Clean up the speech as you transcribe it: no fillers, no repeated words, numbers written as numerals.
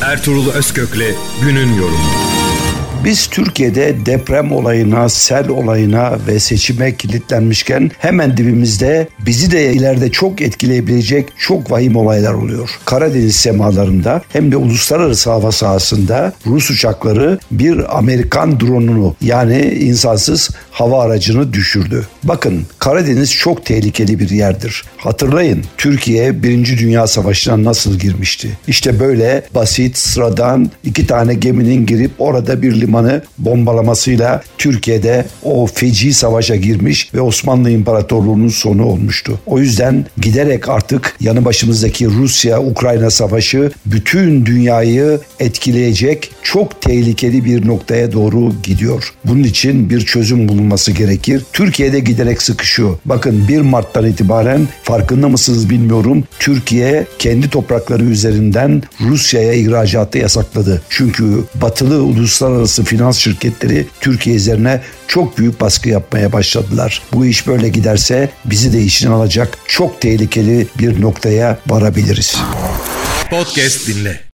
Ertuğrul Özkök'le günün yorumu. Biz Türkiye'de deprem olayına, sel olayına ve seçime kilitlenmişken hemen dibimizde bizi de ileride çok etkileyebilecek çok vahim olaylar oluyor. Karadeniz semalarında hem de uluslararası hava sahasında Rus uçakları bir Amerikan drone'unu yani insansız hava aracını düşürdü. Bakın Karadeniz çok tehlikeli bir yerdir. Hatırlayın Türkiye 1. Dünya Savaşı'na nasıl girmişti? İşte böyle basit, sıradan 2 tane geminin girip orada bir limanı bombalamasıyla Türkiye'de o feci savaşa girmiş ve Osmanlı İmparatorluğu'nun sonu olmuştu. O yüzden giderek artık yanı başımızdaki Rusya-Ukrayna savaşı bütün dünyayı etkileyecek çok tehlikeli bir noktaya doğru gidiyor. Bunun için bir çözüm bulunması gerekir. Türkiye'de giderek sıkışıyor. Bakın 1 Mart'tan itibaren farkında mısınız bilmiyorum. Türkiye kendi toprakları üzerinden Rusya'ya ihracatı yasakladı. Çünkü batılı uluslararası finans şirketleri Türkiye üzerine çok büyük baskı yapmaya başladılar. Bu iş böyle giderse bizi de işine alacak çok tehlikeli bir noktaya varabiliriz. Podcast dinle.